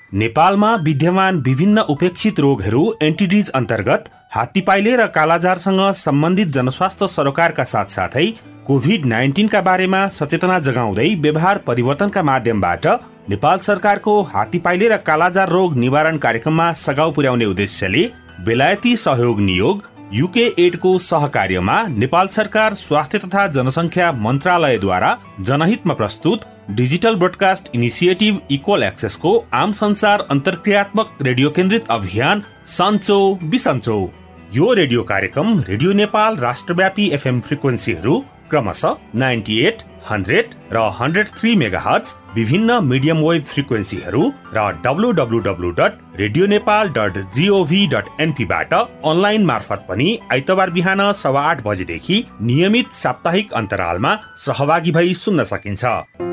नेपालमा विद्यमान विभिन्न उपेक्षित रोगहरू एन्टिडिज अन्तर्गत हात्तीपाइले र कालाजारसँग सम्बन्धित जनस्वास्थ्य सरोकारका साथसाथै कोभिड-19 का बारेमा सचेतना जगाउँदै व्यवहार परिवर्तनका माध्यमबाट नेपाल सरकारको हात्तीपाइले र कालाजार रोग निवारण कार्यक्रममा सघाउ पुर्याउने उद्देश्यले बेलायती सहयोग नियोग युके एडको सहकार्यमा नेपाल सरकार स्वास्थ्य तथा जनसंख्या मन्त्रालयद्वारा जनहितमा प्रस्तुत डिजिटल ब्रोडकास्ट इनिसिएटिभ इक्वल एक्सेसको आम संसार अन्तर्क्रियात्मक रेडियो केन्द्रित अभियान सन्चो बिसन्चो। यो रेडियो कार्यक्रम रेडियो नेपाल राष्ट्रव्यापी एफएम फ्रिक्वेन्सीहरू क्रमशः 98, 100 र 103 मेगाहर्ज, विभिन्न मिडियम वेभ फ्रिक्वेन्सीहरू र www.radionepal.gov.np बाट अनलाइन मार्फत पनि आइतबार बिहान 8:15 बजेदेखि नियमित साप्ताहिक अन्तरालमा सहभागी भई सुन्न सकिन्छ।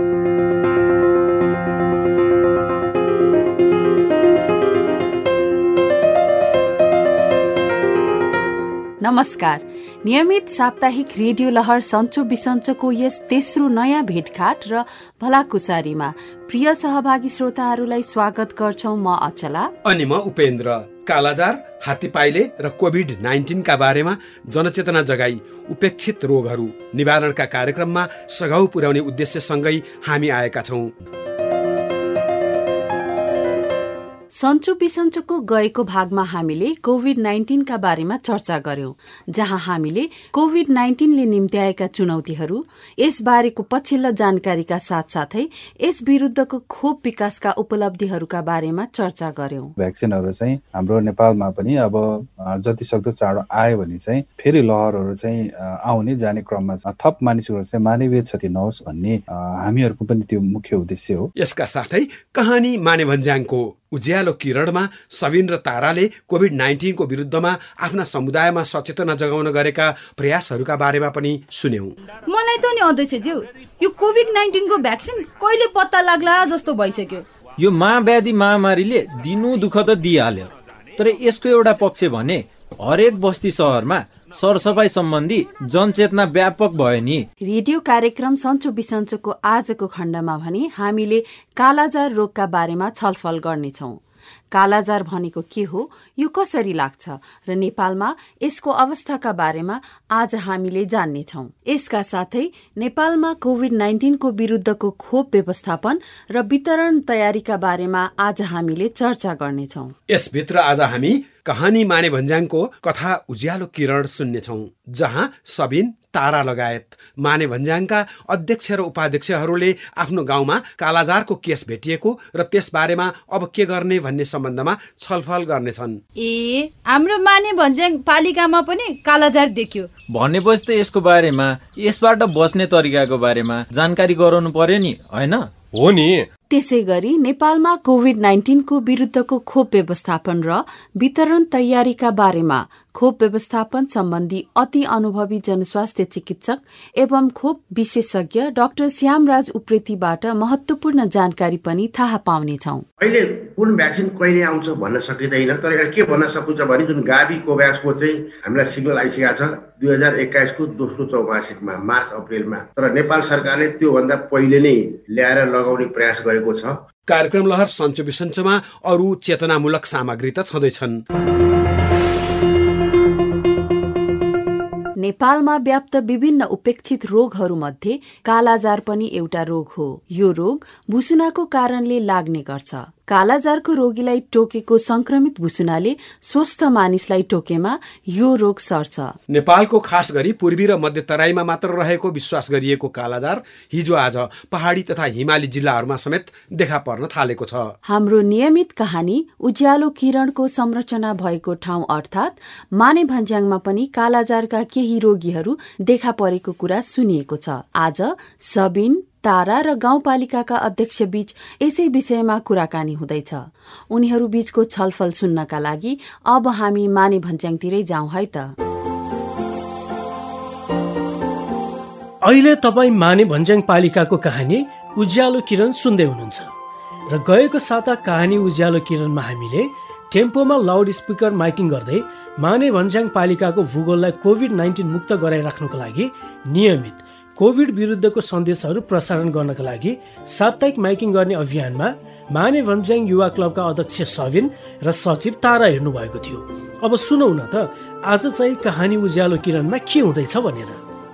नमस्कार। नियमित साप्ताहिक रेडियो लहर सन्चो बिसन्चोको यस तेस्रो नयाँ भेटघाट र भलाकुसारीमा प्रिय सहभागी श्रोताहरूलाई स्वागत गर्छौ। म अचला अनि म उपेन्द्र। कालाजार, हात्तीपाइले र कोभिड-19 का बारेमा जनचेतना जगाई उपेक्षित रोगहरू निवारणका कार्यक्रममा सघाउ पुर्याउने उद्देश्यसँगै हामी आएका छौं। सन्चो बिसन्चोको गएको भागमा हामीले कोभिड-19 का बारेमा चर्चा गर्यौं, जहाँ हामीले कोभिड-19ले निम्त्याएका चुनौतीहरू, यस बारेको पछिल्लो जानकारीका साथसाथै यस विरुद्धको खोप विकासका उपलब्धिहरूका बारेमा चर्चा गर्यौं। भ्याक्सिनहरू चाहिँ हाम्रो नेपालमा पनि अब जति सक्दो चाँडो आयो भने चाहिँ फेरि लहरहरू चाहिँ आउने जाने क्रममा थप मानिसहरू चाहिँ मानवीय क्षति नहोस् भन्ने हामीहरूको पनि त्यो मुख्य उद्देश्य हो। यसका साथै कहानी माने भन्ज्याङको उज्यालो किरणमा सबिन र ताराले कोभिड-19 को विरुद्धमा आफ्ना समुदायमा सचेतना जगाउन गरेका प्रयासहरूका बारेमा पनि सुन्यौं। मलाई त नि अध्यक्षज्यू, यो कोभिड-19 को भ्याक्सिन कहिले पत्ता लाग्ला जस्तो भइसक्यो। यो महाव्याधि महामारीले दिनु दुःख त दिइहाल्यो, तर यसको एउटा पक्ष भने हरेक बस्ती सहरमा सरसफाई सम्बन्धी जनचेतना व्यापक भयो नि। रेडियो कार्यक्रम सन्चो बिसन्चोको आजको खण्डमा भने हामीले कालाजार रोगका बारेमा छलफल गर्नेछौँ। कालाजार भनेको के हो, यो कसरी लाग्छ र नेपालमा यसको अवस्थाका बारेमा आज हामीले जान्नेछौँ। यसका साथै नेपालमा कोभिड-19 को विरुद्धको खोप व्यवस्थापन र वितरण तयारीका बारेमा आज हामीले चर्चा गर्नेछौँ। यसभित्र आज हामी कहानी माने भन्ज्याङको कथा उज्यालो किरण सुन्नेछौँ, जहाँ सबिन, तारा लगायत माने भन्ज्याङका अध्यक्ष र उपाध्यक्षहरूले आफ्नो गाउँमा कालाजारको केस भेटिएको र त्यस बारेमा अब के गर्ने भन्ने सम्बन्धमा छलफल गर्नेछन्। हाम्रो माने भन्ज्याङ पालिकामा पनि कालाजार देखियो भनेपछि त यसको बारेमा, यसबाट बच्ने तरिकाको बारेमा जानकारी गराउनु पर्यो नि, हैन? हो नि। त्यसै गरी नेपालमा कोभिड-19 को विरुद्धको खोप व्यवस्थापन र वितरण तयारीका बारेमा खोप व्यवस्थापन सम्बन्धी अति अनुभवी जनस्वास्थ्य चिकित्सक एवं खोप विशेषज्ञ डाक्टर श्यामराज उप्रेतीबाट महत्वपूर्ण जानकारी पनि थाहा पाउनेछौँ। अहिले कुन भ्याक्सिन कहिले आउँछ भन्न सकिँदैन, तर एउटा के भन्न सकिन्छ भने जुन गावी कोभ्याक्सको चाहिँ हामीलाई सिग्नल आइसकेको छ 2021 को दोस्रो चौमासिकमा, मार्च अप्रिलमा, तर नेपाल सरकारले त्योभन्दा पहिले नै ल्याएर लगाउने प्रयास गरेको छ। कार्यक्रम लहर सन्चो बिसन्चोमा अरू चेतनामूलक सामग्री त छँदैछन्। नेपालमा व्याप्त विभिन्न उपेक्षित रोगहरूमध्ये कालाजार पनि एउटा रोग हो। यो रोग भुसुनाको कारणले लाग्ने गर्छ। कालाजारको रोगीलाई टोकेको संक्रमित भुसुनाले स्वस्थ मानिसलाई टोकेमा यो रोग सर्छ। नेपालको खास गरी पूर्वी र मध्य तराईमा मात्र रहेको विश्वास गरिएको कालाजार हिजो आज पहाडी तथा हिमाली जिल्लाहरूमा समेत देखा पर्न थालेको छ। हाम्रो नियमित कहानी उज्यालो किरणको संरचना भएको ठाउँ अर्थात् माने भन्ज्याङमा पनि कालाजारका केही रोगीहरू देखा परेको कुरा सुनिएको छ। आज सबिन, तारा र गाउँपालिकाका अध्यक्ष बीच यसै विषयमा कुराकानी हुँदैछ। उनीहरू बीचको छलफल सुन्नका लागि अब हामी माने भन्ज्याङतिरै जाउँ है त। अहिले तपाईँ माने भन्ज्याङ पालिकाको कहानी उज्यालो किरण सुन्दै हुनुहुन्छ र गएको साता कहानी उज्यालो किरणमा हामीले टेम्पोमा लाउड स्पिकर माइकिङ गर्दै माने भन्ज्याङ पालिकाको भूगोललाई कोभिड-19 मुक्त गराइराख्नुको लागि नियमित कोभिड विरुद्धको सन्देशहरू प्रसारण गर्नका लागि साप्ताहिक माइकिङ गर्ने अभियानमा माने भन्ज्याङ युवा क्लबका अध्यक्ष सबिन र सचिव तारा हेर्नुभएको थियो। अब सुनौ न त आज चाहिँ कहानी उज्यालो किरणमा के हुँदैछ भनेर।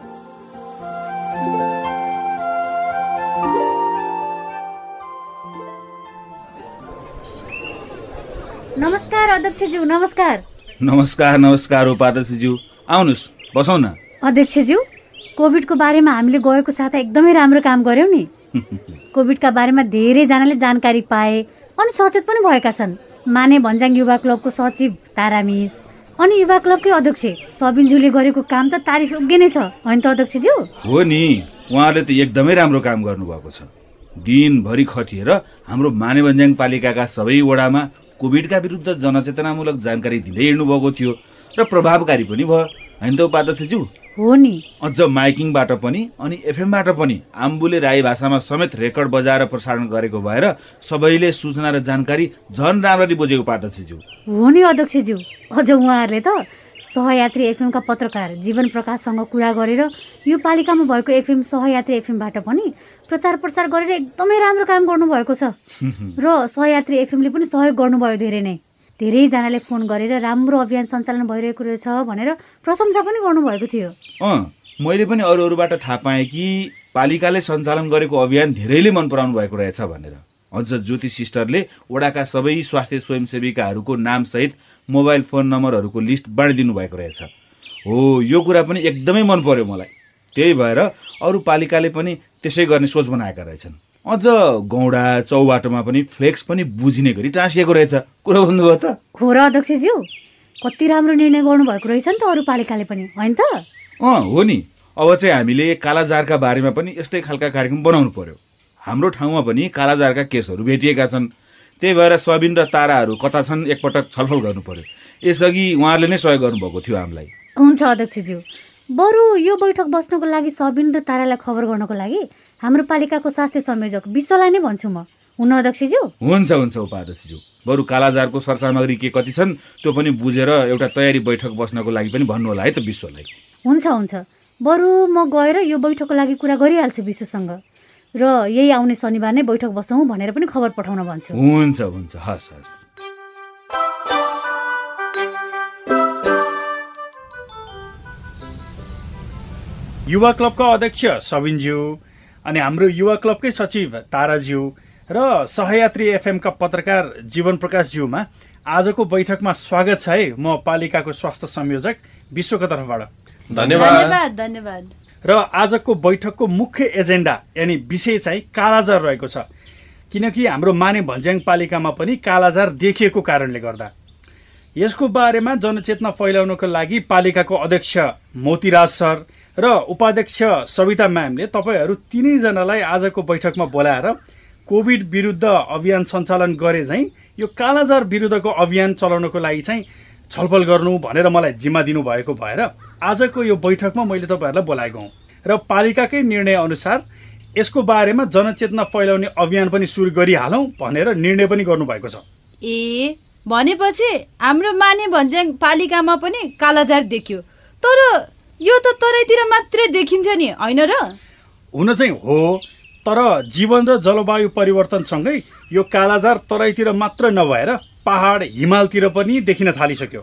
नमस्कार अध्यक्षज्यू। नमस्कार। नमस्कार नमस्कार उपाध्यक्षज्यू, आउनुहोस् बसौँ न। अध्यक्षज्यू, कोभिडको बारेमा हामीले गएको साता एकदमै राम्रो काम गर्यौँ नि। कोभिडका बारेमा धेरैजनाले जानकारी पाए अनि सचेत पनि भएका छन्। माने भन्ज्याङ युवा क्लबको सचिव तारा मिस अनि युवा क्लबकै अध्यक्ष सबिनज्यूले गरेको काम त तारिफ योग्य नै छ, होइन त अध्यक्षज्यू? हो नि, उहाँले त एकदमै राम्रो काम गर्नुभएको छ। दिनभरि खटिएर हाम्रो माने भन्ज्याङ पालिकाका सबै वडामा कोभिडका विरुद्ध जनचेतनामूलक जानकारी दिँदै हिँड्नुभएको थियो र प्रभावकारी पनि भयो, होइन त उपाध्यक्षज्यू? हो नि। अझ माइकिङबाट पनि अनि एफएमबाट पनि आम्बुले राई भाषामा समेत रेकर्ड बजाएर प्रसारण गरेको भएर सबैले सूचना र जानकारी झन् राम्ररी बुझे उपाध्यक्षज्यू। हो नि अध्यक्षज्यू, अझ उहाँहरूले त सहयात्री एफएमका पत्रकार जीवन प्रकाशसँग कुरा गरेर यो पालिकामा भएको एफएम सहयात्री एफएमबाट पनि प्रचार प्रसार गरेर एकदमै राम्रो काम गर्नुभएको छ र सहयात्री एफएमले पनि सहयोग गर्नुभयो धेरै नै। धेरैजनाले फोन गरेर राम्रो अभियान सञ्चालन भइरहेको रहेछ भनेर प्रशंसा पनि गर्नुभएको थियो। मैले पनि अरूबाट थाहा पाएँ कि पालिकाले सञ्चालन गरेको अभियान धेरैले मन पराउनु भएको रहेछ भनेर। अझ ज्योति सिस्टरले वडाका सबै स्वास्थ्य स्वयंसेविकाहरूको नामसहित मोबाइल फोन नम्बरहरूको लिस्ट बाँडिदिनु भएको रहेछ। हो, यो कुरा पनि एकदमै मन पर्यो मलाई। त्यही भएर अरू पालिकाले पनि त्यसै गर्ने सोच बनाएका रहेछन्। अझ गौडा चौबाटोमा पनि फ्लेक्स पनि बुझिने गरी टाँसिएको रहेछ। कुरा भन्नुभयो त? हो र अध्यक्षज्यू, कति राम्रो निर्णय गर्नुभएको रहेछ नि त अरू पालिकाले पनि, होइन त? हो नि। अब चाहिँ हामीले कालाजारका बारेमा पनि यस्तै खालका कार्यक्रम बनाउनु पर्यो। हाम्रो ठाउँमा पनि कालाजारका केसहरू भेटिएका छन्। त्यही भएर सबिन र ताराहरू कता छन् एकपटक छलफल गर्नु पर्यो। यसअघि उहाँहरूले नै सहयोग गर्नुभएको थियो हामीलाई। हुन्छ अध्यक्षज्यू, बरु यो बैठक बस्नको लागि सबिन र तारालाई खबर गर्नको लागि हाम्रो पालिकाको स्वास्थ्य संयोजक विश्वलाई नै भन्छु म, हुन अध्यक्षज्यू? हुन्छ हुन्छ उपाध्यक्षज्यू, बरु कालाजारको सरसामग्री के कति छन् त्यो पनि बुझेर एउटा तयारी बैठक बस्नको लागि पनि भन्नु होला है त विश्वलाई। हुन्छ हुन्छ, बरु म गएर यो बैठकको लागि कुरा गरिहाल्छु विश्वसँग र यही आउने शनिबार नै बैठक बसौँ भनेर पनि खबर पठाउन भन्छु। हुन्छ हुन्छ, हस् हस्। युवा क्लबका अध्यक्ष सबिनज्यू अनि हाम्रो युवा क्लबकै सचिव ताराज्यू र सहयात्री एफएमका पत्रकार जीवन प्रकाशज्यूमा आजको बैठकमा स्वागत छ है म पालिकाको स्वास्थ्य संयोजक विश्वको तर्फबाट। धन्यवाद धन्यवाद। र आजको बैठकको मुख्य एजेन्डा यानि विषय चाहिँ कालाजार रहेको छ, किनकि हाम्रो माने भन्ज्याङ पालिकामा पनि कालाजार देखिएको कारणले गर्दा यसको बारेमा जनचेतना फैलाउनको लागि पालिकाको अध्यक्ष मोतीराज सर र उपाध्यक्ष सविता म्यामले तपाईहरू तीनैजनालाई आजको बैठकमा बोलाएर कोभिड विरुद्ध अभियान सञ्चालन गरे चाहिँ यो कालाजार विरुद्धको अभियान चलाउनको लागि चाहिँ छलफल गर्नु भनेर मलाई जिम्मा दिनुभएको भएर आजको यो बैठकमा मैले तपाईहरूलाई बोलाएको हुँ र पालिकाकै निर्णय अनुसार यसको बारेमा जनचेतना फैलाउने अभियान पनि सुरु गरिहालौँ भनेर निर्णय पनि गर्नुभएको छ। ए भनेपछि हाम्रो माने भन्ज्याङ पालिकामा पनि कालाजार देखियो, तर यो त तराईतिर मात्रै देखिन्थ्यो नि, होइन र? हुन चाहिँ हो, तर जीवन र जलवायु परिवर्तनसँगै यो कालाजार तराईतिर मात्र नभएर पहाड हिमालतिर पनि देखिन थालिसक्यो।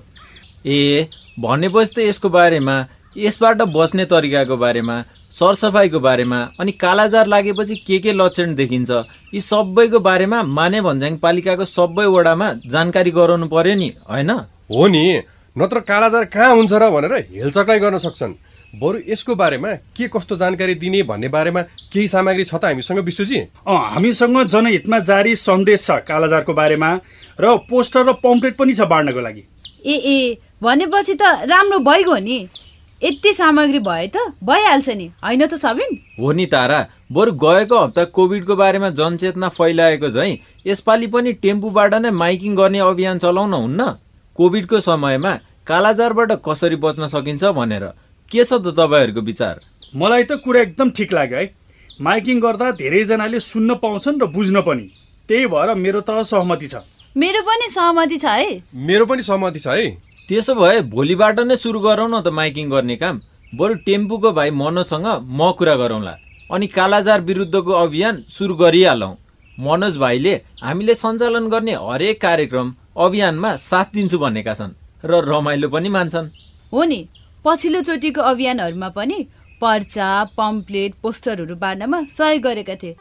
ए भनेपछि त यसको बारेमा, यसबाट बस्ने तरिकाको बारेमा, सरसफाइको बारेमा अनि कालाजार लागेपछि के लक्षण देखिन्छ यी सबैको बारेमा माने भन्ज्याङ पालिकाको सबै वडामा जानकारी गराउनु पर्यो नि, होइन? हो नि, नत्र कालाजार कहाँ हुन्छ र भनेर हेलचक्राइ गर्न सक्छन्। बरु यसको बारेमा के कस्तो जानकारी दिने भन्ने बारेमा केही सामग्री छ त हामीसँग विश्वजी? हामीसँग जनहितमा जारी सन्देश छ कालाजारको बारेमा र पोस्टर र पम्पलेट पनि छ बाँड्नको लागि। ए भनेपछि त राम्रो भइगयो नि, यति सामग्री भए त भइहाल्छ नि, होइन त सबिन? हो नि तारा, बरु गएको हप्ता कोभिडको बारेमा जनचेतना फैलाएको झैँ यसपालि पनि टेम्पूबाट नै माइकिङ गर्ने अभियान चलाउन हुन्न? कोभिडको समयमा कालाजारबाट कसरी बच्न सकिन्छ भनेर के छ त तपाईँहरूको विचार? मलाई त कुरा एकदम ठिक लाग्यो है। माइकिङ गर्दा धेरैजनाले सुन्न पाउँछन् र बुझ्न पनि, त्यही भएर मेरो त सहमति छ। मेरो पनि सहमति छ है। मेरो पनि सहमति छ है। त्यसो भए भोलिबाट नै सुरु गरौँ न त माइकिङ गर्ने काम। बरु टेम्पूको भाइ मनोजसँग म कुरा गरौँला अनि कालाजार विरुद्धको अभियान सुरु गरिहालौँ। मनोज भाइले हामीले सञ्चालन गर्ने हरेक कार्यक्रम अभियानमा साथ दिन्छु भनेका छन् र रमाइलो पनि मान्छन्। हो नि, पछिल्लो चोटिको अभियानहरूमा पनि पर्चा, पम्पलेट, पोस्टरहरू बाँड्नमा सहयोग गरेका थिए।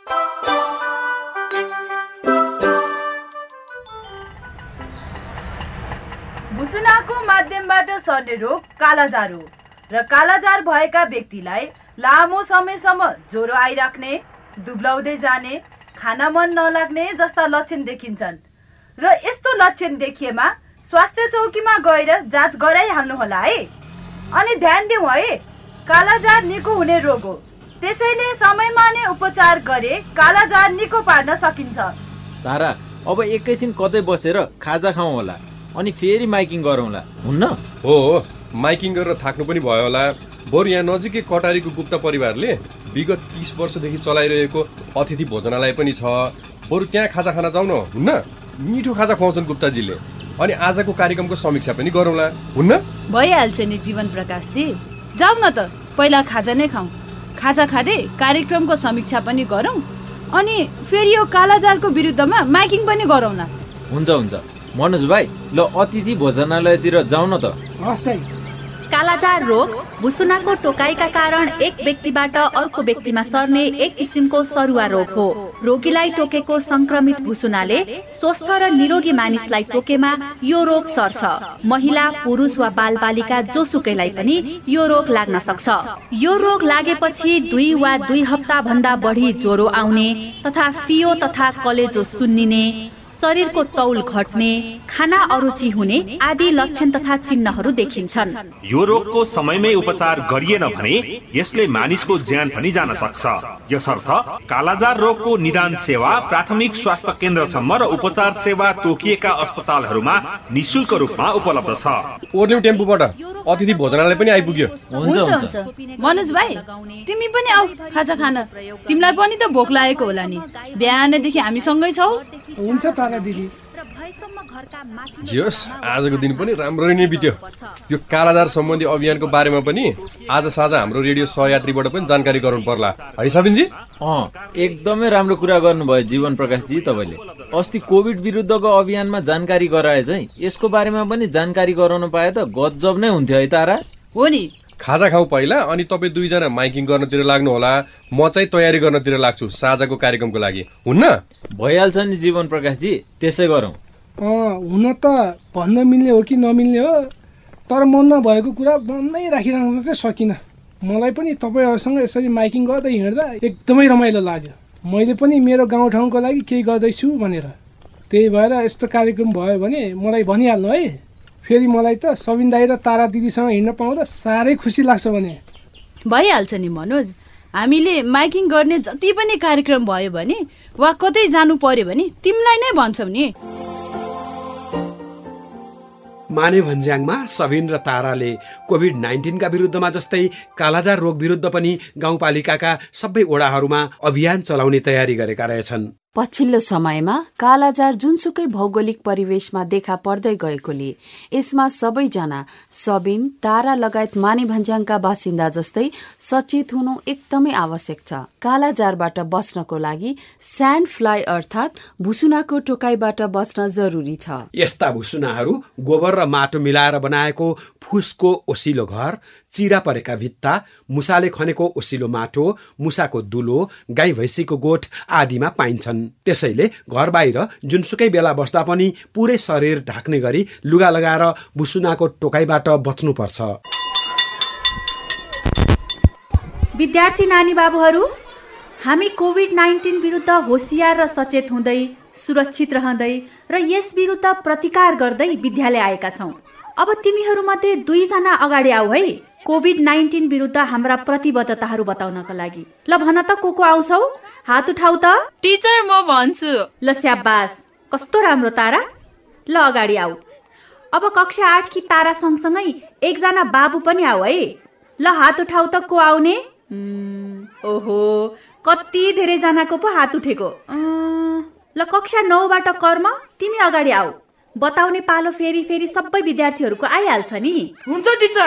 भुसुनाको माध्यमबाट सर्ने रोग कालाजार हो र कालाजार भएका व्यक्तिलाई लामो समयसम्म ज्वरो आइराख्ने, दुब्लाउँदै जाने, खाना मन नलाग्ने जस्ता लक्षण देखिन्छन् र यस्तो लक्षण देखिएमा स्वास्थ्य चौकीमा गएर जाँच गराइहाल्नुहोला है। अनि ध्यान दिउँ है, कालाजार निको हुने रोग हो, त्यसैले समयमा नै उपचार गरे कालाजार निको पार्न सकिन्छ। तारा, अब एकैछिन कतै बसेर खाजा खाउँ होला अनि फेरि माइकिङ गरौँला, हुन्न? हो, माइकिङ गरेर थाक्नु पनि भयो होला। बरु यहाँ नजिकै कटारीको गुप्ता परिवारले विगत 30 वर्षदेखि चलाइरहेको अतिथि भोजनालय पनि छ। बरु त्यहाँ खाजा खान जाउँ न, हुन्न? मिठो खाजा खुवाउँछन् गुप्ताजीले। अनि आजको कार्यक्रमको समीक्षा पनि गरौँला, हुन्न? भइहाल्छ नि जीवन प्रकाशजी, जाउँ न त, पहिला खाजा नै खाउँ। खाजा खाँदै कार्यक्रमको समीक्षा पनि गरौँ अनि फेरि यो कालाजारको विरुद्धमा माइकिङ पनि गरौँला। हुन्छ हुन्छ मनोज भाइ, ल अतिथि भोजनालयतिर जाउँ न त। हस् त। कालाजार रोग भुसुनाको टोकाइका कारण एक व्यक्तिबाट अर्को व्यक्तिमा सर्ने एक किसिमको सरुवा रोग हो। रोगीलाई टोकेको संक्रमित भुसुनाले स्वस्थ र निरोगी मानिसलाई टोकेमा यो रोग सर्छ। महिला, पुरुष वा बालबालिका जोसुकैलाई पनि यो रोग लाग्न सक्छ। यो रोग लागेपछि 2 वा 2 हप्ता भन्दा बढी ज्वरो आउने तथा फियो तथा कलेजो सुन्निने, शरीरको तौल घट्ने, खाना अरुचि हुने आदि लक्षण तथा चिन्हहरू देखिन्छन्। यो रोगको समयमै उपचार गरिएन भने यसले मानिसको ज्यान पनि जान सक्छ। यसर्थ कालाजार रोगको निदान सेवा प्राथमिक स्वास्थ्य केन्द्रसम्म र उपचार सेवा तोकिएका अस्पतालहरूमा निशुल्क रूपमा उपलब्ध छ। ओर्ल्यौ टेम्पूबाट अतिथि भोजनालय पनि आइपुग्यो। हुन्छ। मनोज भाइ, तिमी पनि आऊ खाजा खान, तिमीलाई पनि त भोक लागेको होला नि। बिहानदेखि हामी सँगै छौ। हुन्छ तारा दिदी। जियोस्, आजको दिन पनि राम्ररी नै बित्यो। यो कालाजार सम्बन्धी अभियानको बारेमा पनि आज साँझ हाम्रो रेडियो सहयात्रीबाट पनि जानकारी गराउनु पर्ला है सबिनजी? एकदमै राम्रो कुरा गर्नुभयो जीवन प्रकाशजी तपाईँले। अस्ति कोभिड विरुद्धको अभियानमा जानकारी गराए चाहिँ यसको बारेमा पनि जानकारी गराउन पाए त गजब नै हुन्थ्यो है तारा? हो नि। खाजा खाउँ पहिला अनि तपाईँ दुईजना माइकिङ गर्नतिर लाग्नु होला। म चाहिँ तयारी गर्नतिर लाग्छु साँझको कार्यक्रमको लागि, हुन्न? भइहाल्छ नि जीवन प्रकाशजी, त्यसै गरौँ। हुन त भन्न मिल्ने हो कि नमिल्ने हो, तर मनमा भएको कुरा मनै राखिराख्न चाहिँ सकिनँ। मलाई पनि तपाईँहरूसँग यसरी माइकिङ गर्दै हिँड्दा एकदमै रमाइलो लाग्यो। मैले पनि मेरो गाउँठाउँको लागि केही गर्दैछु भनेर, त्यही भएर यस्तो कार्यक्रम भयो भने मलाई भनिहाल्नु है। फेरि मलाई त सबिन दाइ र तारा दिदीसँग हिँड्न पाउँदा साह्रै खुसी लाग्छ भने। भइहाल्छ नि मनोज, हामीले माइकिङ गर्ने जति पनि कार्यक्रम भयो भने वा कतै जानु पर्यो भने तिमीलाई नै भन्छौ नि। माने भन्ज्याङमा सबिन र ताराले कोभिड-19 का विरुद्धमा जस्तै कालाजार रोग विरुद्ध पनि गाउँपालिकाका सबै ओडाहरूमा अभियान चलाउने तयारी गरेका रहेछन्। पछिल्लो समयमा कालाजार जुनसुकै भौगोलिक परिवेशमा देखा पर्दै गएकोले यसमा सबैजना सबिन, तारा लगायत माने भन्ज्याङका बासिन्दा जस्तै सचेत हुनु एकदमै आवश्यक छ। कालाजारबाट बच्नको लागि स्यान्ड फ्लाई अर्थात् भुसुनाको टोकाइबाट बच्न जरुरी छ। यस्ता भुसुनाहरू गोबर र माटो मिलाएर बनाएको फुसको ओसिलो घर, चिरा परेका भित्ता, मुसाले खनेको ओसिलो माटो, मुसाको दुलो, गाई भैँसीको गोठ आदिमा पाइन्छन्। त्यसैले घर बाहिर जुनसुकै बेला बस्दा पनि पुरै शरीर ढाक्ने गरी लुगा लगाएर भुसुनाको टोकाइबाट बच्नुपर्छ। विद्यार्थी नानी बाबुहरू, हामी कोभिड-19 विरुद्ध होसियार र सचेत हुँदै, सुरक्षित रहँदै र यस विरुद्ध प्रतिकार गर्दै विद्यालय आएका छौँ। अब तिमीहरूमध्ये 2 जना अगाडि आऊ है, कोभिड-19 विरुद्ध हाम्रा प्रतिबद्धताहरू बताउनका लागि। ल भन त को आउँछौ? हात उठाउ त। टिचर, म भन्छु। ल स्याबास, कस्तो राम्रो तारा। ल अगाडि आऊ। अब कक्षा 8 की तारा सँगसँगै 1 जना बाबु पनि आऊ है। ल हात उठाउ त को आउने? ओहो, कति धेरै जनाको पो हात उठेको। ल कक्षा 9 बाट कर्म, तिमी अगाडि आऊ। बताउने पालो फेरि सबै विद्यार्थीहरूको आइहाल्छ नि। हुन्छ टिचर।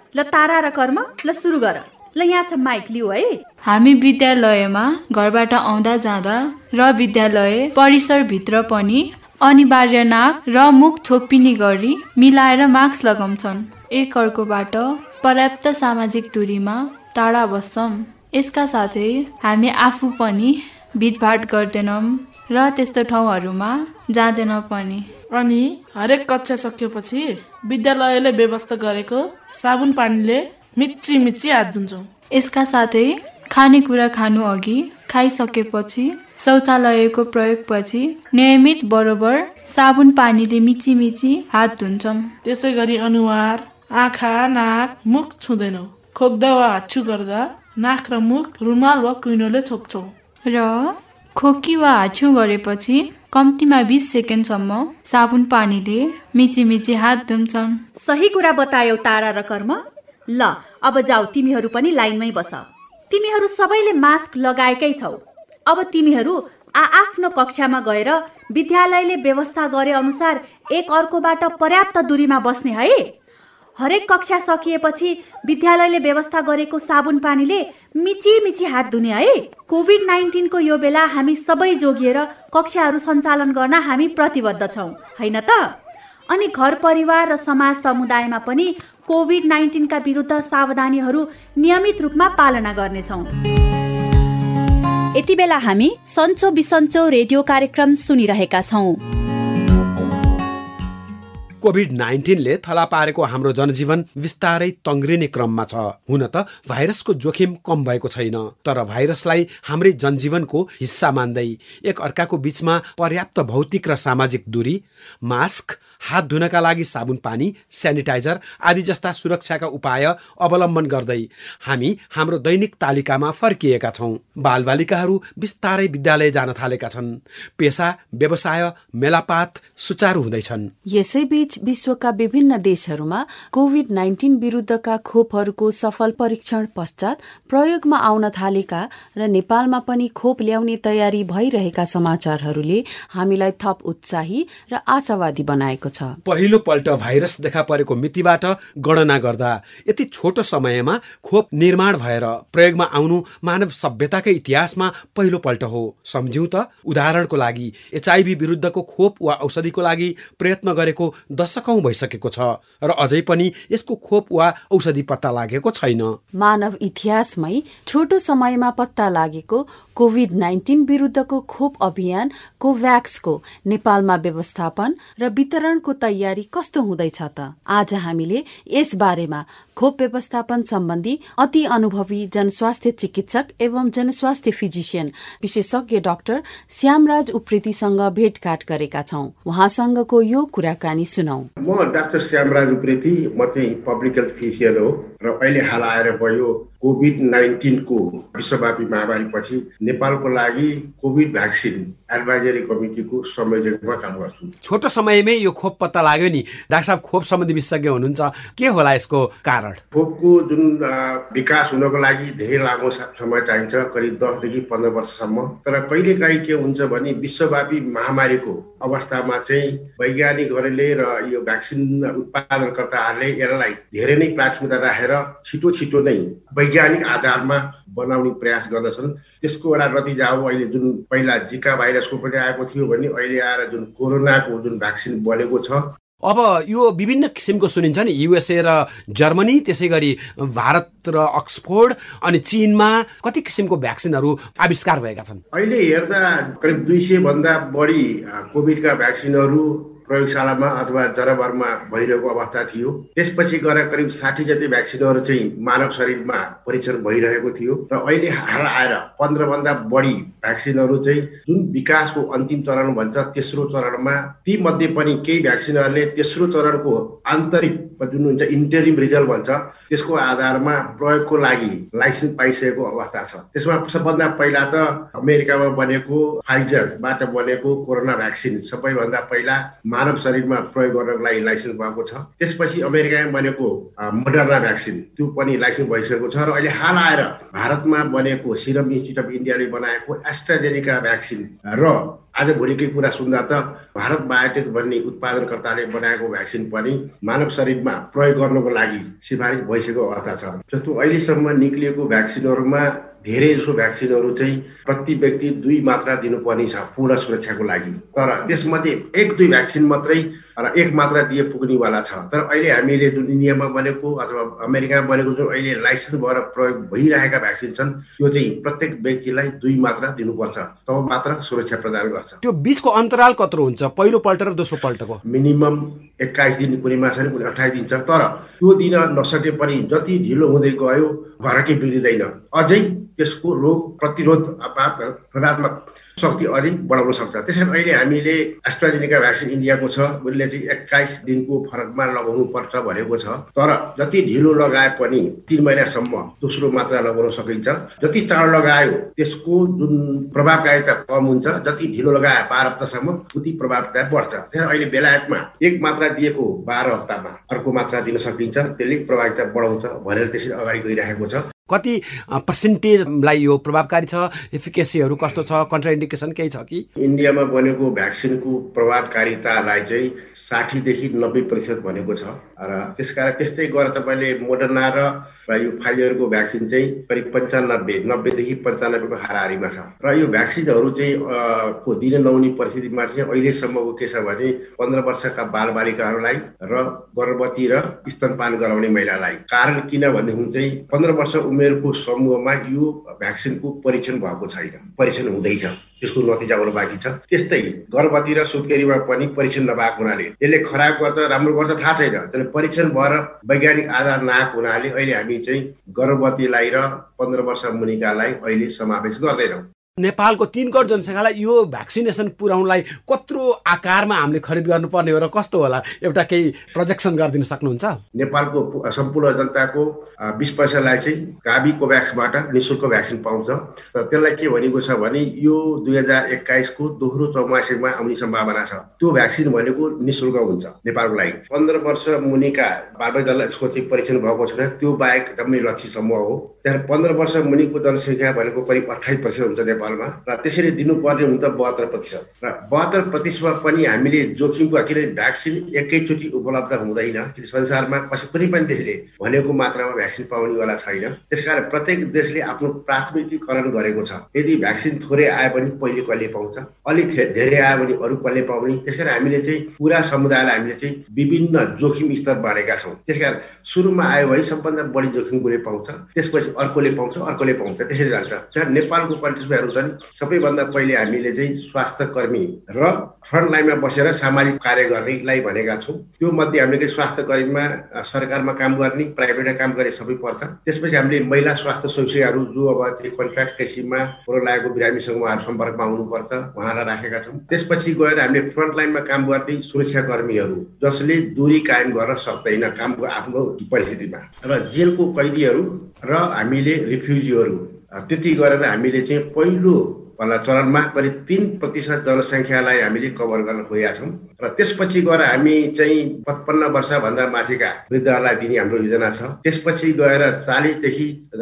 ल तारा र कर्म ल सुरु गर। ल यहाँ छ माइक लिऊ है। हामी विद्यालयमा घरबाट आउँदा जाँदा र विद्यालय परिसरभित्र पनि अनिवार्य नाक र मुख छोपिने गरी मिलाएर मास्क लगाउँछन्। एक अर्कोबाट पर्याप्त सामाजिक दूरीमा टाढा बस्छौँ। यसका साथै हामी आफू पनि भिडभाड गर्दैनौँ र त्यस्तो ठाउँहरूमा जाँदैनौँ पनि। अनि हरेक कक्षा सकिएपछि विद्यालयले व्यवस्था गरेको साबुन पानीले मिच्ची हात धुन्छौँ। यसका साथै खानेकुरा खानु अघि खाइसकेपछि शौचालयको प्रयोगपछि नियमित बरोबर साबुन पानीले मिची हात धुन्छौँ। त्यसै गरी अनुहार, आँखा, नाक, मुख छुँदैनौँ। खोक्दा वा हाच्छू गर्दा नाक र मुख रुमाल वा कुइनोले छोप्छौँ। र खोकी वा हाच्छू गरेपछि कम्तीमा 20 सेकेन्डसम्म साबुन पानीले मिची हात धुन्छन्। सही कुरा बतायौ तारा र कर्म। ल अब जाऊ, तिमीहरू पनि लाइनमै बस। तिमीहरू सबैले मास्क लगाएकै छौ। अब तिमीहरू आफ्नो कक्षामा गएर विद्यालयले व्यवस्था गरे अनुसार एक अर्कोबाट पर्याप्त दूरीमा बस्ने है। हरेक कक्षा सकिएपछि विद्यालयले व्यवस्था गरेको साबुन पानीले मिची हात धुने है। कोभिड-19 को यो बेला हामी सबै जोगिएर कक्षाहरू सञ्चालन गर्न हामी प्रतिबद्ध छौँ, होइन त? अनि घर परिवार र समाज समुदायमा पनि कोभिड-19 का विरुद्ध सावधानीहरू नियमित रूपमा पालना गर्नेछौँ। यति बेला हामी सन्चो बिसन्चो रेडियो कार्यक्रम सुनिरहेका छौँ। कोभिड-19ले थला पारेको हाम्रो जनजीवन बिस्तारै तङ्ग्रिने क्रममा छ। हुन त भाइरसको जोखिम कम भएको छैन, तर भाइरसलाई हाम्रै जनजीवनको हिस्सा मान्दै एक अर्काको बीचमा पर्याप्त भौतिक र सामाजिक दूरी, मास्क, हात धुनका लागि साबुन पानी, सेनिटाइजर आदि जस्ता सुरक्षाका उपाय अवलम्बन गर्दै हामी हाम्रो दैनिक तालिकामा फर्किएका छौँ। बालबालिकाहरू बिस्तारै विद्यालय जान थालेका छन्। पेशा, व्यवसाय, मेलापात सुचारू हुँदैछन्। यसैबीच विश्वका विभिन्न देशहरूमा कोभिड-19 विरुद्धका खोपहरूको सफल परीक्षण पश्चात प्रयोगमा आउन थालेका र नेपालमा पनि खोप ल्याउने तयारी भइरहेका समाचारहरूले हामीलाई थप उत्साही र आशावादी बनाएको छ। पहिलो पल्ट भाइरस देखा परेको मितिबाट गणना गर्दा यति छोटो समयमा खोप निर्माण भएर प्रयोगमा आउनु मानव सभ्यताकै इतिहासमा पहिलो पल्ट हो। सम्झौँ त, उदाहरणको लागि HIV विरुद्धको खोप वा औषधिको लागि प्रयत्न गरेको दशकौं भइसकेको छ र अझै पनि यसको खोप वा औषधि पत्ता लागेको छैन। मानव इतिहासमै छोटो समयमा पत्ता लागेको कोभिड-19 विरुद्धको खोप अभियान कोभ्याक्सको नेपालमा व्यवस्थापन र वितरणको तयारी कस्तो हुँदैछ त? आज हामीले यस बारेमा खोप व्यवस्थापन सम्बन्धी अति अनुभवी जनस्वास्थ्य चिकित्सक एवं जनस्वास्थ्य फिजिशियन विशेषज्ञ डाक्टर श्यामराज उप्रेतीसँग भेटघाट गरेका छौं। उहाँसँगको यो कुराकानी सुनौ। म डाक्टर श्यामराज उप्रेती, म चाहिँ पब्लिक हेल्थ फिजिशियन हो र अहिले हाल आएर भयो कोभिड-19 को विश्वव्यापी महामारीपछि नेपालको लागि कोभिड भ्याक्सिन एडभाइजरी कमिटीको संयोजकमा काम गर्छु। छोटो समयमै यो खोप पत्ता लाग्यो नि डाक्टर साहब, खोप सम्बन्धी विशेषज्ञ हुनुहुन्छ, के होला यसको कारण? खोपको जुन विकास हुनको लागि धेरै लामो समय चाहिन्छ, करिब 10 देखि 15 वर्षसम्म। तर कहिलेकाहीँ के हुन्छ भने विश्वव्यापी महामारीको अवस्थामा चाहिँ वैज्ञानिकहरूले र यो भ्याक्सिन उत्पादनकर्ताहरूले यसलाई धेरै नै प्राथमिकता राखेर छिटो नै वैज्ञानिक आधारमा बनाउने प्रयास गर्दछन्। त्यसको एउटा नतिजा हो अहिले जुन पहिला जिका भाइरसको पनि आएको थियो भने अहिले आएर जुन कोरोनाको जुन भ्याक्सिन बनेको छ। अब यो विभिन्न किसिमको सुनिन्छ नि, USA र जर्मनी, त्यसै गरी भारत र अक्सफोर्ड अनि चीनमा कति किसिमको भ्याक्सिनहरू आविष्कार भएका छन्। अहिले हेर्दा करिब 200 भन्दा बढी कोभिडका भ्याक्सिनहरू प्रयोगशालामा अथवा जनावरमा भइरहेको अवस्था थियो। त्यसपछि गएर करिब 60 जति भ्याक्सिनहरू चाहिँ मानव शरीरमा परीक्षण भइरहेको थियो र अहिले हाल आएर 15 भन्दा बढी भ्याक्सिनहरू चाहिँ जुन विकासको अन्तिम चरण भन्छ तेस्रो चरणमा, ती मध्ये पनि केही भ्याक्सिनहरूले तेस्रो चरणको आन्तरिक जुन हुन्छ इन्टरिम रिजल्ट भन्छ त्यसको आधारमा प्रयोगको लागि लाइसेन्स पाइसकेको अवस्था छ। त्यसमा सबभन्दा पहिला त अमेरिकामा बनेको फाइजरबाट बनेको कोरोना भ्याक्सिन सबैभन्दा पहिला मानव शरीरमा प्रयोग गर्नको लागि लाइसेन्स भएको छ। त्यसपछि अमेरिकामा बनेको मोडर्ना भ्याक्सिन त्यो पनि लाइसेन्स भइसकेको छ र अहिले हाल आएर भारतमा बनेको सिरम इन्स्टिच्युट अफ इन्डियाले बनाएको एस्ट्राजेनेका भ्याक्सिन र आज भोलिकै कुरा सुन्दा त भारत बायोटेक भन्ने उत्पादनकर्ताले बनाएको भ्याक्सिन पनि मानव शरीरमा प्रयोग गर्नको लागि सिफारिस भइसकेको अवस्था छ। जस्तो अहिलेसम्म निक्लिएको भ्याक्सिनहरूमा धेरै जसो भ्याक्सिनहरू चाहिँ प्रति व्यक्ति 2 मात्रा दिनुपर्ने छ पूर्ण सुरक्षाको लागि। तर त्यसमध्ये 1-2 भ्याक्सिन मात्रै र 1 मात्रा दिए पुग्नेवाला छ। तर अहिले हामीले जुन इन्डियामा बनेको अथवा अमेरिकामा बनेको जुन अहिले लाइसेन्स भएर प्रयोग भइरहेका भ्याक्सिन छन् त्यो चाहिँ प्रत्येक व्यक्तिलाई 2 मात्रा दिनुपर्छ, तब मात्र सुरक्षा प्रदान गर्छ। त्यो बीचको अन्तराल कत्रो हुन्छ पहिलो पल्ट र दोस्रो पल्टको? मिनिमम 21 दिन, कुनैमा छ कुनै 28 दिन छ। तर त्यो दिन नसके पनि जति ढिलो हुँदै गयो भरकै बिग्रिँदैन, अझै त्यसको रोग प्रतिरोध प्रतिरोधात्मक शक्ति अझै बढाउन सक्छ। त्यसैले अहिले हामीले एस्ट्राजेनेका भ्याक्सिन इन्डियाको छ, उसले चाहिँ 21 दिनको फरकमा लगाउनु पर्छ भनेको छ। तर जति ढिलो लगाए पनि 3 महिनासम्म दोस्रो मात्रा लगाउन सकिन्छ। जति चाँडो लगायो त्यसको जुन प्रभावकारिता कम हुन्छ, जति ढिलो लगाए 12 हप्तासम्म उति प्रभावकारिता बढ्छ। त्यसैले अहिले बेलायतमा 1 मात्रा दिएको 12 हप्तामा अर्को मात्रा दिन सकिन्छ, त्यसले प्रभावकारिता बढाउँछ भनेर त्यसरी अगाडि गइरहेको छ। कति पर्सेन्टेजलाई यो प्रभावकारी छ, एफिकेसीहरू कस्तो छ, कन्ट्राइन्डिकेसन केही छ कि? इन्डियामा बनेको भ्याक्सिनको प्रभावकारितालाई चाहिँ 60 देखि 90% भनेको छ र त्यसकारण त्यस्तै गरेर तपाईँले मोडर्ना र यो फाइजरको भ्याक्सिन चाहिँ करिब 90 देखि 95 को हाराहारीमा छ। र यो भ्याक्सिनहरू चाहिँ को दिन नहुने परिस्थितिमा चाहिँ अहिलेसम्मको के छ भने 15 वर्षका बालबालिकाहरूलाई र गर्भवती र स्तनपान गराउने महिलालाई। कारण किन भनेदेखि चाहिँ 15 वर्ष उमेरको समूहमा यो भ्याक्सिनको परीक्षण भएको छैन, परीक्षण हुँदैछ, त्यसको नतिजा आउनु बाँकी छ। त्यस्तै गर्भवती र सुत्केरीमा पनि परीक्षण नभएको हुनाले यसले खराब गर्छ राम्रो गर्छ थाहा छैन। तर परीक्षण भएर वैज्ञानिक आधार नआएको हुनाले अहिले हामी चाहिँ गर्भवतीलाई र 15 वर्ष मुनिकालाई अहिले समावेश गर्दैनौँ। नेपालको 3 करोड जनसङ्ख्यालाई यो भ्याक्सिनेसन पुर्याउनलाई कत्रो आकारमा हामीले खरिद गर्नुपर्ने हो र कस्तो होला, एउटा केही प्रोजेक्सन गरिदिन सक्नुहुन्छ? नेपालको सम्पूर्ण जनताको 20% चाहिँ गाभी कोभ्याक्सबाट निःशुल्क भ्याक्सिन पाउँछ। तर त्यसलाई के भनेको छ भने यो 2021 को दोस्रो चौमासिकमा आउने सम्भावना छ। त्यो भ्याक्सिन भनेको निःशुल्क हुन्छ नेपालको लागि। 15 वर्ष मुनिका बालबालिकालाई यसको चाहिँ परीक्षण भएको छैन, त्यो बाहेक जम्मै लक्षित समूह हो। त्यहाँ 15 वर्ष मुनिको जनसङ्ख्या भनेको करिब 28% हुन्छ नेपाल र त्यसरी दिनुपर्ने हुन्छ 72% र 72% पनि हामीले जोखिमको किनभने भ्याक्सिन एकैचोटि उपलब्ध हुँदैन, किन संसारमा कुनै पनि देशले भनेको मात्रामा भ्याक्सिन पाउनेवाला छैन। त्यसकारण प्रत्येक देशले आफ्नो प्राथमिकीकरण गरेको छ। यदि भ्याक्सिन थोरै आयो भने पहिले कसले पाउँछ, अलिक धेरै आयो भने अरू कसले पाउने। त्यसकारण हामीले चाहिँ पुरा समुदायलाई हामीले चाहिँ विभिन्न जोखिम स्तर बाँडेका छौँ। त्यसकारण सुरुमा आयो भने सबभन्दा बढी जोखिम कसले पाउँछ, त्यसपछि अर्कोले पाउँछ, अर्कोले पाउँछ, त्यसरी जान्छ। त्यहाँ नेपालको कन्ट्रिजहरू सबैभन्दा पहिले हामीले चाहिँ स्वास्थ्य कर्मी र फ्रन्ट लाइनमा बसेर सामाजिक कार्य गर्नेलाई भनेका छौँ। त्यो मध्ये हामीले स्वास्थ्य कर्मीमा सरकारमा काम गर्ने, प्राइभेटमा काम गर्ने सबै पर्छ। त्यसपछि हामीले महिला स्वास्थ्य स्वयंसेवीहरू जो अब चाहिँ कन्ट्र्याक्ट ट्रेसिङमा कोरोना लागेको बिरामीसँग उहाँहरू सम्पर्कमा आउनुपर्छ, उहाँलाई राखेका छौँ। त्यसपछि गएर हामीले फ्रन्ट लाइनमा काम गर्ने सुरक्षा कर्मीहरू जसले दूरी कायम गर्न सक्दैन कामको आफ्नो परिस्थितिमा, र जेलको कैदीहरू र हामीले रिफ्युजीहरू, त्यति गरेर हामीले चाहिँ पहिलो चरणमा करिब 3% जनसङ्ख्यालाई हामीले कभर गर्न खोजेका छौँ। र त्यसपछि गएर हामी चाहिँ 55 वर्षभन्दा माथिका वृद्धहरूलाई दिने हाम्रो योजना छ। त्यसपछि गएर 40 देखि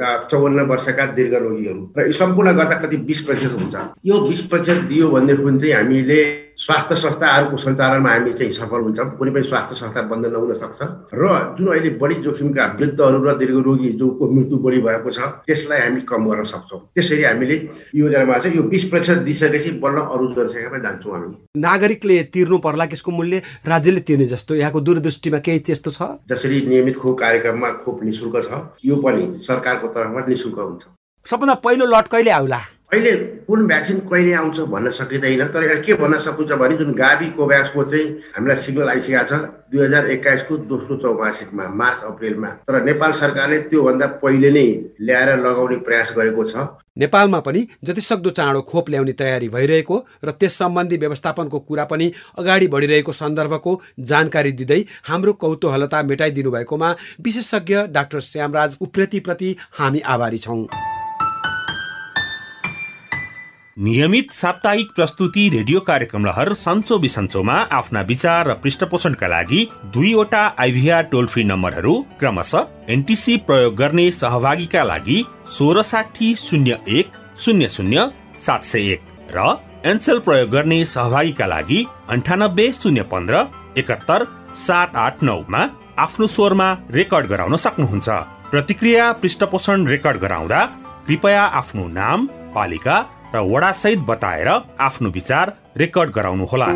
54 वर्षका दीर्घ रोगीहरू, र यो सम्पूर्ण गर्दा कति 20% हुन्छ। यो 20% दियो भनेदेखि चाहिँ हामीले स्वास्थ्य संस्थाहरूको सञ्चालनमा हामी चाहिँ सफल हुन्छौँ। कुनै पनि स्वास्थ्य संस्था बन्द नहुन सक्छ। र जुन अहिले बढी जोखिमका वृद्धहरू र दीर्घ रोगी जोको मृत्यु बढी भएको छ त्यसलाई हामी कम गर्न सक्छौँ। त्यसरी हामीले योजनामा चाहिँ यो 20% दिइसकेपछि बल्ल अरू जनसङ्ख्यामा जान्छौँ हामी। नागरिकले तिर्नु पर्ला त्यसको मूल्य राज्यले तिर्ने जस्तो यहाँको दूरदृष्टिमा केही त्यस्तो छ? जसरी नियमित खोप कार्यक्रममा खोप निःशुल्क छ, यो पनि सरकारको तर्फबाट निःशुल्क हुन्छ। सबभन्दा पहिलो लट कहिले आउला? अहिले कुन भ्याक्सिन कहिले आउँछ भन्न सकिँदैन। तर एउटा के भन्न सकिन्छ भने जुन गाभी कोभ्याक्सको चाहिँ हामीलाई सिग्नल आइसकेको छ 2021 को दोस्रो चौमासिकमा, मार्च अप्रिलमा। तर नेपाल सरकारले त्योभन्दा पहिले नै ल्याएर लगाउने प्रयास गरेको छ। नेपालमा पनि जतिसक्दो चाँडो खोप ल्याउने तयारी भइरहेको र त्यस सम्बन्धी व्यवस्थापनको कुरा पनि अगाडि बढिरहेको सन्दर्भको जानकारी दिँदै हाम्रो कौतूहलता मेटाइदिनु भएकोमा विशेषज्ञ डाक्टर श्यामराज उप्रेतीप्रति हामी आभारी छौँ। नियमित साप्ताहिक प्रस्तुति रेडियो कार्यक्रम लहर सन्चो बिसन्चोमा आफ्ना विचार र पृष्ठपोषणका लागि 2वटा आइभीआर टोल फ्री नम्बरहरू क्रमशः एनटीसी प्रयोग गर्ने सहभागीका लागि 1660100701 र एनसेल प्रयोग गर्ने सहभागीका लागि 980115 78789 मा आफ्नो स्वरमा रेकर्ड गराउन सक्नुहुन्छ। प्रतिक्रिया पृष्ठपोषण रेकर्ड गराउँदा कृपया आफ्नो नाम, पालिका र वडा सहित बताएर आफ्नो विचार रेकर्ड गराउनुहोला।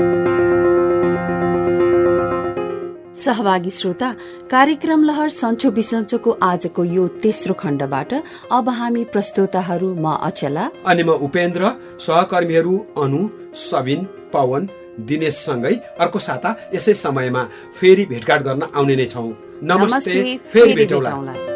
सहभागी श्रोता, कार्यक्रम लहर सन्चो बिसन्चोको आजको यो तेस्रो खण्डबाट अब हामी प्रस्तोताहरू म अचला अनि म उपेन्द्र, सहकर्मीहरू अनु, सबिन, पवन, दिनेश सँगै अर्को साता यसै समयमा फेरि भेटघाट गर्न आउने नै छौं। नमस्ते, फेरि भेटौँला।